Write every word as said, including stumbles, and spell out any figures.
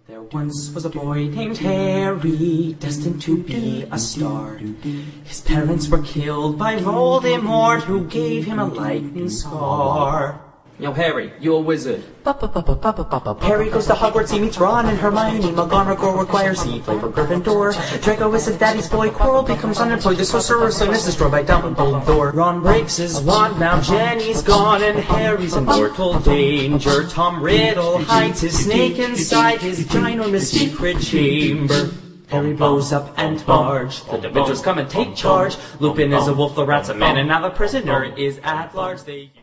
There once was a boy named Harry, destined to be a star. His parents were killed by Voldemort, who gave him a lightning scar. Yo, Harry, you a wizard. Harry goes to Hogwarts, he meets Ron and Hermione. McGonagall requires he play for Gryffindor. Draco is his daddy's boy, Quirrell becomes unemployed. The Sorcerer's Stone is destroyed by Dumbledore. Ron breaks his wand, now Jenny's gone, and Harry's in mortal danger. Tom Riddle hides his snake inside his ginormous secret chamber. Harry blows up and Marge. The Dementors come and take charge. Lupin is a wolf, the rat's a man, and now the prisoner is at large. They